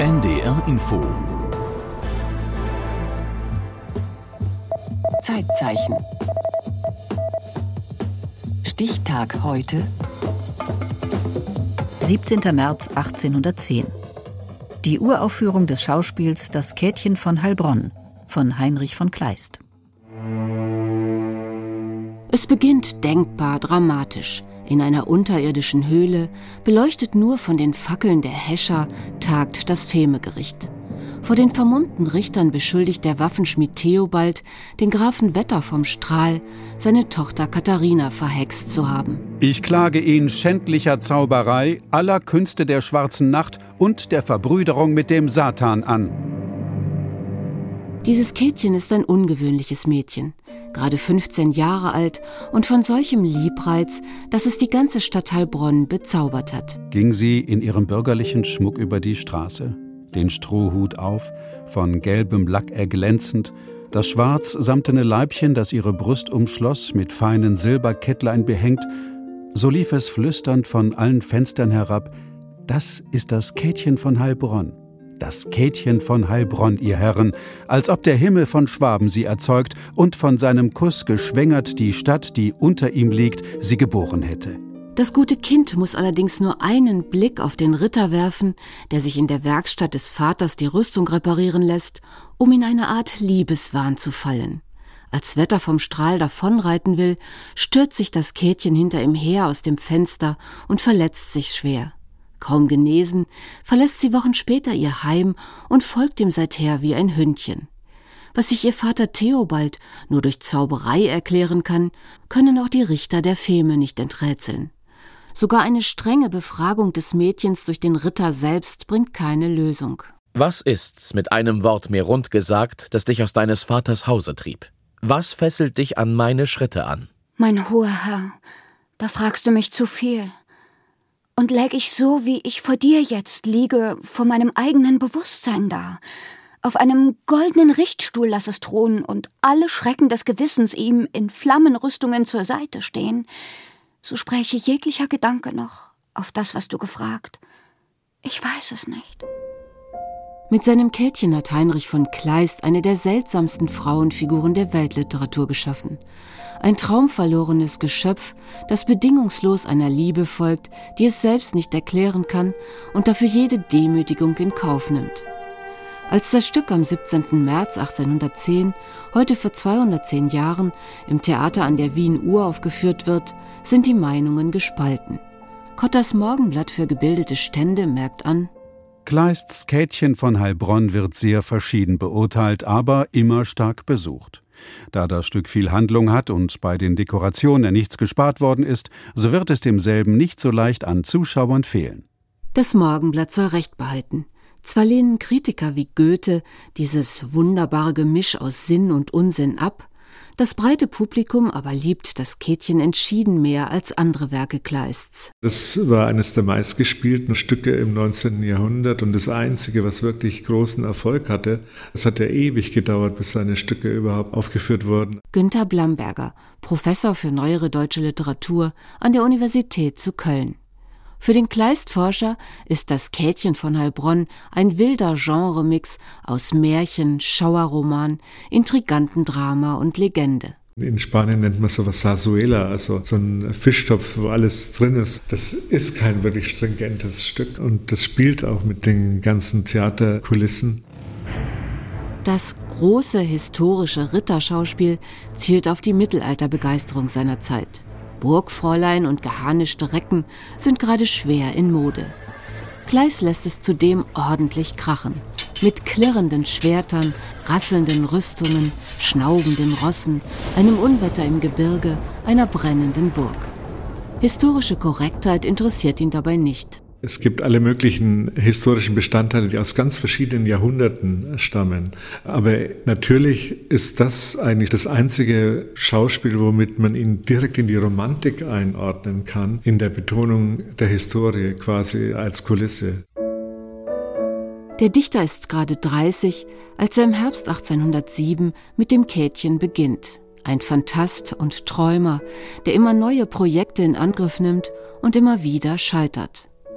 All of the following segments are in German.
NDR Info. Zeitzeichen. Stichtag heute. 17. März 1810. Die Uraufführung des Schauspiels Das Käthchen von Heilbronn von Heinrich von Kleist. Es beginnt denkbar dramatisch. In einer unterirdischen Höhle, beleuchtet nur von den Fackeln der Häscher, tagt das Femegericht. Vor den vermummten Richtern beschuldigt der Waffenschmied Theobald den Grafen Wetter vom Strahl, seine Tochter Katharina verhext zu haben. Ich klage ihn schändlicher Zauberei, aller Künste der schwarzen Nacht und der Verbrüderung mit dem Satan an. Dieses Käthchen ist ein ungewöhnliches Mädchen, gerade 15 Jahre alt und von solchem Liebreiz, dass es die ganze Stadt Heilbronn bezaubert hat. Ging sie in ihrem bürgerlichen Schmuck über die Straße, den Strohhut auf, von gelbem Lack erglänzend, das schwarz-samtene Leibchen, das ihre Brust umschloss, mit feinen Silberkettlein behängt, so lief es flüsternd von allen Fenstern herab: Das ist das Käthchen von Heilbronn. Das Käthchen von Heilbronn, ihr Herren, als ob der Himmel von Schwaben sie erzeugt und von seinem Kuss geschwängert die Stadt, die unter ihm liegt, sie geboren hätte. Das gute Kind muss allerdings nur einen Blick auf den Ritter werfen, der sich in der Werkstatt des Vaters die Rüstung reparieren lässt, um in eine Art Liebeswahn zu fallen. Als Wetter vom Strahl davonreiten will, stürzt sich das Käthchen hinter ihm her aus dem Fenster und verletzt sich schwer. Kaum genesen, verlässt sie Wochen später ihr Heim und folgt ihm seither wie ein Hündchen. Was sich ihr Vater Theobald nur durch Zauberei erklären kann, können auch die Richter der Feme nicht enträtseln. Sogar eine strenge Befragung des Mädchens durch den Ritter selbst bringt keine Lösung. Was ist's, mit einem Wort mir rund gesagt, das dich aus deines Vaters Hause trieb? Was fesselt dich an meine Schritte an? Mein hoher Herr, da fragst du mich zu viel. Und läg ich so, wie ich vor dir jetzt liege, vor meinem eigenen Bewusstsein da, auf einem goldenen Richtstuhl lass es thronen und alle Schrecken des Gewissens ihm in Flammenrüstungen zur Seite stehen, so spräche jeglicher Gedanke noch auf das, was du gefragt. Ich weiß es nicht. Mit seinem Käthchen hat Heinrich von Kleist eine der seltsamsten Frauenfiguren der Weltliteratur geschaffen. Ein traumverlorenes Geschöpf, das bedingungslos einer Liebe folgt, die es selbst nicht erklären kann und dafür jede Demütigung in Kauf nimmt. Als das Stück am 17. März 1810, heute vor 210 Jahren, im Theater an der Wien uraufgeführt wird, sind die Meinungen gespalten. Kotters Morgenblatt für gebildete Stände merkt an: Kleists Käthchen von Heilbronn wird sehr verschieden beurteilt, aber immer stark besucht. Da das Stück viel Handlung hat und bei den Dekorationen nichts gespart worden ist, so wird es demselben nicht so leicht an Zuschauern fehlen. Das Morgenblatt soll Recht behalten. Zwar lehnen Kritiker wie Goethe dieses wunderbare Gemisch aus Sinn und Unsinn ab, das breite Publikum aber liebt das Käthchen entschieden mehr als andere Werke Kleists. Das war eines der meistgespielten Stücke im 19. Jahrhundert und das einzige, was wirklich großen Erfolg hatte. Es hat ja ewig gedauert, bis seine Stücke überhaupt aufgeführt wurden. Günter Blamberger, Professor für neuere deutsche Literatur an der Universität zu Köln. Für den Kleist-Forscher ist das Käthchen von Heilbronn ein wilder Genremix aus Märchen, Schauerroman, intriganten Drama und Legende. In Spanien nennt man sowas Zarzuela, also so ein Fischtopf, wo alles drin ist. Das ist kein wirklich stringentes Stück und das spielt auch mit den ganzen Theaterkulissen. Das große historische Ritterschauspiel zielt auf die Mittelalterbegeisterung seiner Zeit. Burgfräulein und geharnischte Recken sind gerade schwer in Mode. Kleist lässt es zudem ordentlich krachen. Mit klirrenden Schwertern, rasselnden Rüstungen, schnaubenden Rossen, einem Unwetter im Gebirge, einer brennenden Burg. Historische Korrektheit interessiert ihn dabei nicht. Es gibt alle möglichen historischen Bestandteile, die aus ganz verschiedenen Jahrhunderten stammen. Aber natürlich ist das eigentlich das einzige Schauspiel, womit man ihn direkt in die Romantik einordnen kann, in der Betonung der Historie quasi als Kulisse. Der Dichter ist gerade 30, als er im Herbst 1807 mit dem Käthchen beginnt. Ein Phantast und Träumer, der immer neue Projekte in Angriff nimmt und immer wieder scheitert.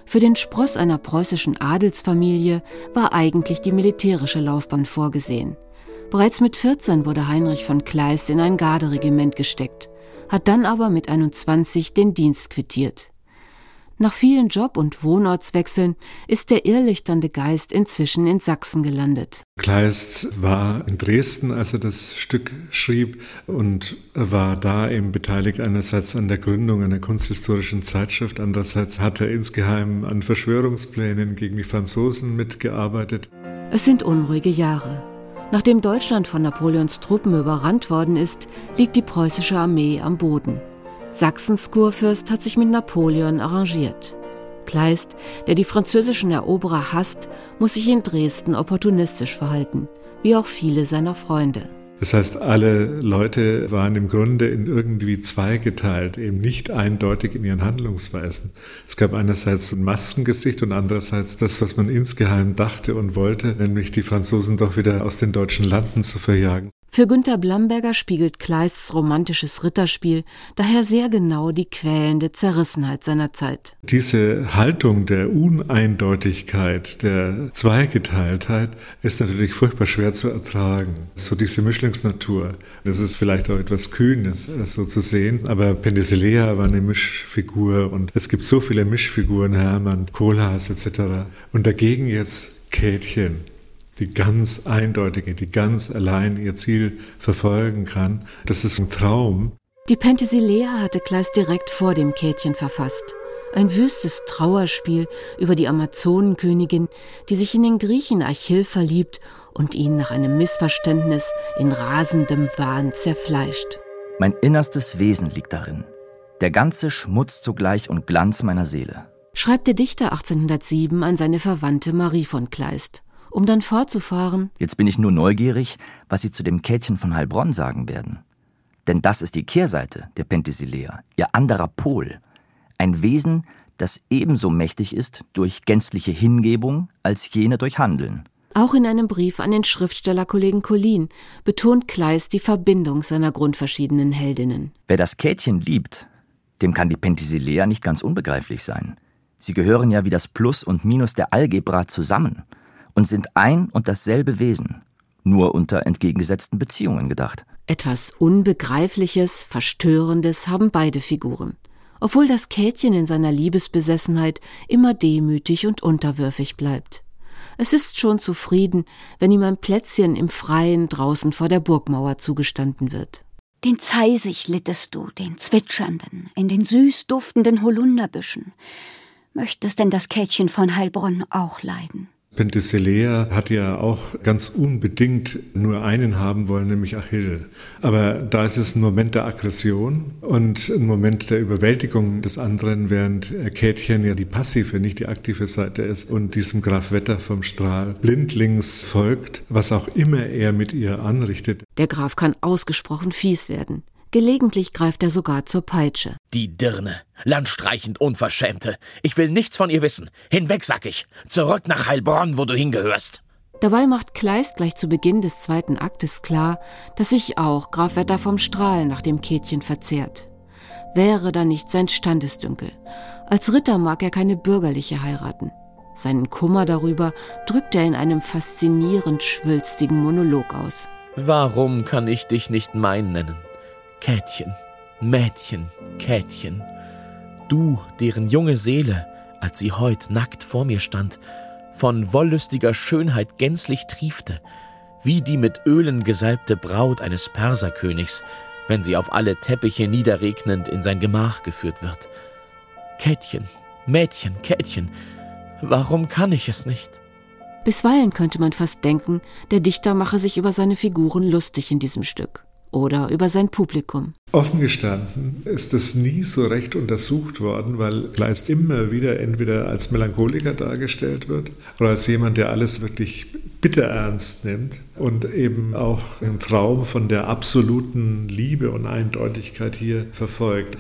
Für den Spross einer preußischen Adelsfamilie war eigentlich die militärische Laufbahn vorgesehen. Bereits mit 14 wurde Heinrich von Kleist in ein Garderegiment gesteckt, hat dann aber mit 21 den Dienst quittiert. Nach vielen Job- und Wohnortswechseln ist der irrlichternde Geist inzwischen in Sachsen gelandet. Kleist war in Dresden, als er das Stück schrieb, und war da eben beteiligt einerseits an der Gründung einer kunsthistorischen Zeitschrift, andererseits hat er insgeheim an Verschwörungsplänen gegen die Franzosen mitgearbeitet. Es sind unruhige Jahre. Nachdem Deutschland von Napoleons Truppen überrannt worden ist, liegt die preußische Armee am Boden. Sachsens Kurfürst hat sich mit Napoleon arrangiert. Kleist, der die französischen Eroberer hasst, muss sich in Dresden opportunistisch verhalten, wie auch viele seiner Freunde. Das heißt, alle Leute waren im Grunde in irgendwie zweigeteilt, eben nicht eindeutig in ihren Handlungsweisen. Es gab einerseits ein Maskengesicht und andererseits das, was man insgeheim dachte und wollte, nämlich die Franzosen doch wieder aus den deutschen Landen zu verjagen. Für Günter Blamberger spiegelt Kleists romantisches Ritterspiel daher sehr genau die quälende Zerrissenheit seiner Zeit. Diese Haltung der Uneindeutigkeit, der Zweigeteiltheit ist natürlich furchtbar schwer zu ertragen. So diese Mischlingsnatur, das ist vielleicht auch etwas Kühnes, so zu sehen, aber Penthesilea war eine Mischfigur und es gibt so viele Mischfiguren, Hermann, Kohlhaas etc. Und dagegen jetzt Käthchen, die ganz eindeutige, die ganz allein ihr Ziel verfolgen kann. Das ist ein Traum. Die Penthesilea hatte Kleist direkt vor dem Käthchen verfasst. Ein wüstes Trauerspiel über die Amazonenkönigin, die sich in den Griechen Achill verliebt und ihn nach einem Missverständnis in rasendem Wahn zerfleischt. Mein innerstes Wesen liegt darin, der ganze Schmutz zugleich und Glanz meiner Seele, schreibt der Dichter 1807 an seine Verwandte Marie von Kleist. Um dann fortzufahren: Jetzt bin ich nur neugierig, was Sie zu dem Käthchen von Heilbronn sagen werden. Denn das ist die Kehrseite der Penthesilea, ihr anderer Pol. Ein Wesen, das ebenso mächtig ist durch gänzliche Hingebung als jene durch Handeln. Auch in einem Brief an den Schriftstellerkollegen Collin betont Kleist die Verbindung seiner grundverschiedenen Heldinnen. Wer das Käthchen liebt, dem kann die Penthesilea nicht ganz unbegreiflich sein. Sie gehören ja wie das Plus und Minus der Algebra zusammen und sind ein und dasselbe Wesen, nur unter entgegengesetzten Beziehungen gedacht. Etwas Unbegreifliches, Verstörendes haben beide Figuren, obwohl das Käthchen in seiner Liebesbesessenheit immer demütig und unterwürfig bleibt. Es ist schon zufrieden, wenn ihm ein Plätzchen im Freien draußen vor der Burgmauer zugestanden wird. Den Zeisig littest du, den zwitschernden, in den süß duftenden Holunderbüschen. Möchtest denn das Käthchen von Heilbronn auch leiden? Penthesilea hat ja auch ganz unbedingt nur einen haben wollen, nämlich Achill. Aber da ist es ein Moment der Aggression und ein Moment der Überwältigung des anderen, während Käthchen ja die passive, nicht die aktive Seite ist und diesem Graf Wetter vom Strahl blindlings folgt, was auch immer er mit ihr anrichtet. Der Graf kann ausgesprochen fies werden. Gelegentlich greift er sogar zur Peitsche. Die Dirne, landstreichend Unverschämte. Ich will nichts von ihr wissen. Hinweg, sag ich. Zurück nach Heilbronn, wo du hingehörst. Dabei macht Kleist gleich zu Beginn des 2. Aktes klar, dass sich auch Graf Wetter vom Strahl nach dem Käthchen verzehrt. Wäre da nicht sein Standesdünkel. Als Ritter mag er keine bürgerliche heiraten. Seinen Kummer darüber drückt er in einem faszinierend schwülstigen Monolog aus. Warum kann ich dich nicht mein nennen? Käthchen, Mädchen, Käthchen, du, deren junge Seele, als sie heut nackt vor mir stand, von wollüstiger Schönheit gänzlich triefte, wie die mit Ölen gesalbte Braut eines Perserkönigs, wenn sie auf alle Teppiche niederregnend in sein Gemach geführt wird. Käthchen, Mädchen, Käthchen, warum kann ich es nicht? Bisweilen könnte man fast denken, der Dichter mache sich über seine Figuren lustig in diesem Stück. Oder über sein Publikum. Offen gestanden ist es nie so recht untersucht worden, weil Kleist immer wieder entweder als Melancholiker dargestellt wird oder als jemand, der alles wirklich bitterernst nimmt und eben auch einen Traum von der absoluten Liebe und Eindeutigkeit hier verfolgt.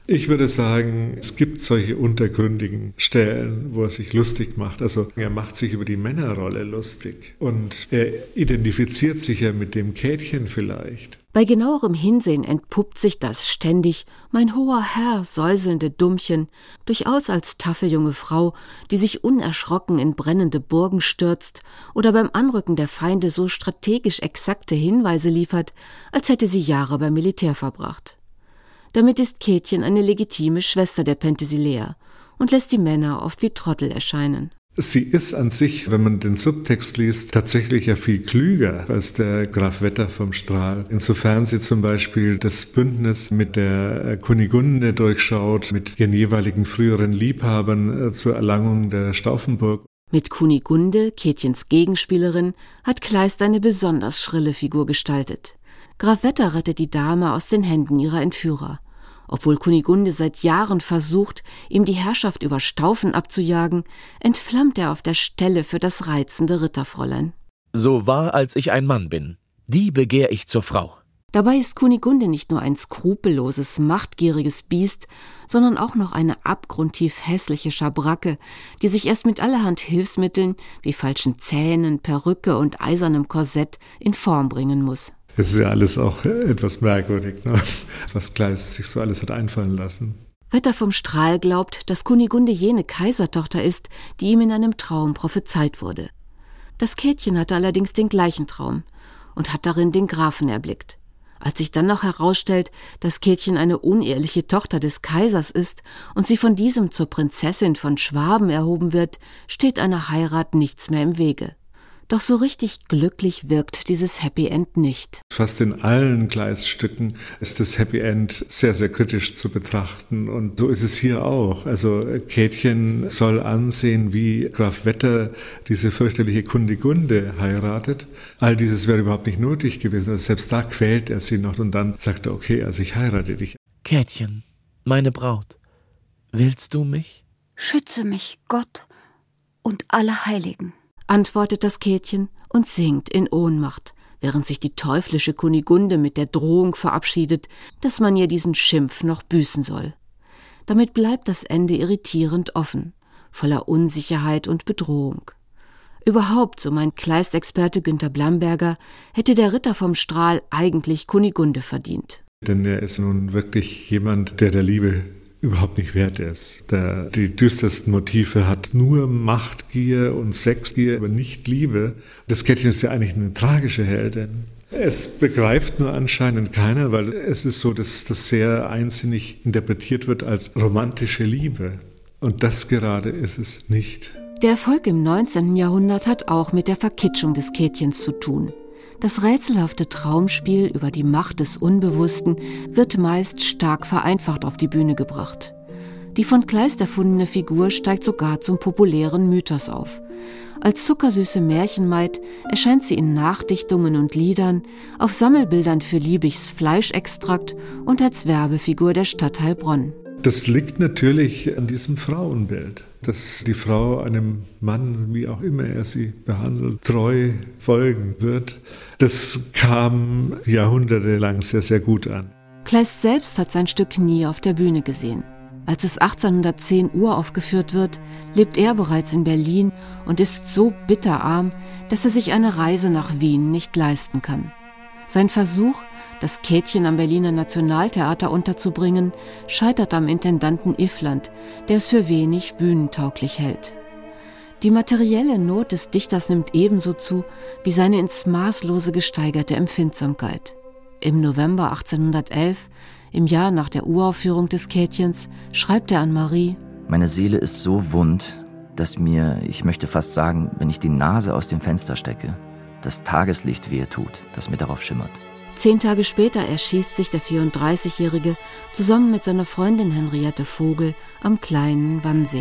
Ich würde sagen, es gibt solche untergründigen Stellen, wo er sich lustig macht. Also er macht sich über die Männerrolle lustig und er identifiziert sich ja mit dem Käthchen vielleicht. Bei genauerem Hinsehen entpuppt sich das ständig »Mein hoher Herr« säuselnde Dummchen durchaus als taffe junge Frau, die sich unerschrocken in brennende Burgen stürzt oder beim Anrücken der Feinde so strategisch exakte Hinweise liefert, als hätte sie Jahre beim Militär verbracht. Damit ist Käthchen eine legitime Schwester der Penthesilea und lässt die Männer oft wie Trottel erscheinen. Sie ist an sich, wenn man den Subtext liest, tatsächlich ja viel klüger als der Graf Wetter vom Strahl. Insofern sie zum Beispiel das Bündnis mit der Kunigunde durchschaut, mit ihren jeweiligen früheren Liebhabern zur Erlangung der Stauffenburg. Mit Kunigunde, Käthchens Gegenspielerin, hat Kleist eine besonders schrille Figur gestaltet. Graf Wetter rettet die Dame aus den Händen ihrer Entführer. Obwohl Kunigunde seit Jahren versucht, ihm die Herrschaft über Stauffen abzujagen, entflammt er auf der Stelle für das reizende Ritterfräulein. »So wahr als ich ein Mann bin, die begehr ich zur Frau.« Dabei ist Kunigunde nicht nur ein skrupelloses, machtgieriges Biest, sondern auch noch eine abgrundtief hässliche Schabracke, die sich erst mit allerhand Hilfsmitteln wie falschen Zähnen, Perücke und eisernem Korsett in Form bringen muss. Es ist ja alles auch etwas merkwürdig, ne? Was Kleist sich so alles hat einfallen lassen. Wetter vom Strahl glaubt, dass Kunigunde jene Kaisertochter ist, die ihm in einem Traum prophezeit wurde. Das Käthchen hatte allerdings den gleichen Traum und hat darin den Grafen erblickt. Als sich dann noch herausstellt, dass Käthchen eine uneheliche Tochter des Kaisers ist und sie von diesem zur Prinzessin von Schwaben erhoben wird, steht einer Heirat nichts mehr im Wege. Doch so richtig glücklich wirkt dieses Happy End nicht. Fast in allen Kleist-Stücken ist das Happy End sehr, sehr kritisch zu betrachten. Und so ist es hier auch. Also Käthchen soll ansehen, wie Graf Wetter diese fürchterliche Kunigunde heiratet. All dieses wäre überhaupt nicht nötig gewesen. Also selbst da quält er sie noch und dann sagt er, okay, also ich heirate dich. »Käthchen, meine Braut, willst du mich?« »Schütze mich, Gott und alle Heiligen«, antwortet das Käthchen und sinkt in Ohnmacht, während sich die teuflische Kunigunde mit der Drohung verabschiedet, dass man ihr diesen Schimpf noch büßen soll. Damit bleibt das Ende irritierend offen, voller Unsicherheit und Bedrohung. Überhaupt, so meint Kleist-Experte Günter Blamberger, hätte der Ritter vom Strahl eigentlich Kunigunde verdient. Denn er ist nun wirklich jemand, der Liebe überhaupt nicht wert ist, der die düstersten Motive hat, nur Machtgier und Sexgier, aber nicht Liebe. Das Käthchen ist ja eigentlich eine tragische Heldin. Es begreift nur anscheinend keiner, weil es ist so, dass das sehr einsinnig interpretiert wird als romantische Liebe. Und das gerade ist es nicht. Der Erfolg im 19. Jahrhundert hat auch mit der Verkitschung des Käthchens zu tun. Das rätselhafte Traumspiel über die Macht des Unbewussten wird meist stark vereinfacht auf die Bühne gebracht. Die von Kleist erfundene Figur steigt sogar zum populären Mythos auf. Als zuckersüße Märchenmaid erscheint sie in Nachdichtungen und Liedern, auf Sammelbildern für Liebigs Fleischextrakt und als Werbefigur der Stadt Heilbronn. Das liegt natürlich an diesem Frauenbild, dass die Frau einem Mann, wie auch immer er sie behandelt, treu folgen wird. Das kam jahrhundertelang sehr, sehr gut an. Kleist selbst hat sein Stück nie auf der Bühne gesehen. Als es 1810 uraufgeführt wird, lebt er bereits in Berlin und ist so bitterarm, dass er sich eine Reise nach Wien nicht leisten kann. Sein Versuch, das Käthchen am Berliner Nationaltheater unterzubringen, scheitert am Intendanten Iffland, der es für wenig bühnentauglich hält. Die materielle Not des Dichters nimmt ebenso zu wie seine ins Maßlose gesteigerte Empfindsamkeit. Im November 1811, im Jahr nach der Uraufführung des Käthchens, schreibt er an Marie: Meine Seele ist so wund, dass mir, ich möchte fast sagen, wenn ich die Nase aus dem Fenster stecke, das Tageslicht wehe tut, das mir darauf schimmert. 10 Tage später erschießt sich der 34-Jährige zusammen mit seiner Freundin Henriette Vogel am kleinen Wannsee.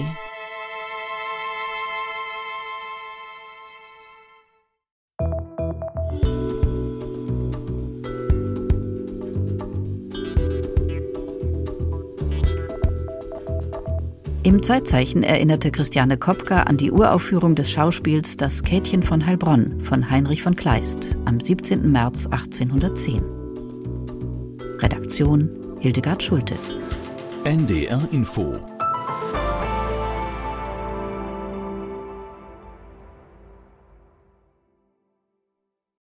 Im Zeitzeichen erinnerte Christiane Kopka an die Uraufführung des Schauspiels Das Käthchen von Heilbronn von Heinrich von Kleist am 17. März 1810. Redaktion Hildegard Schulte. NDR Info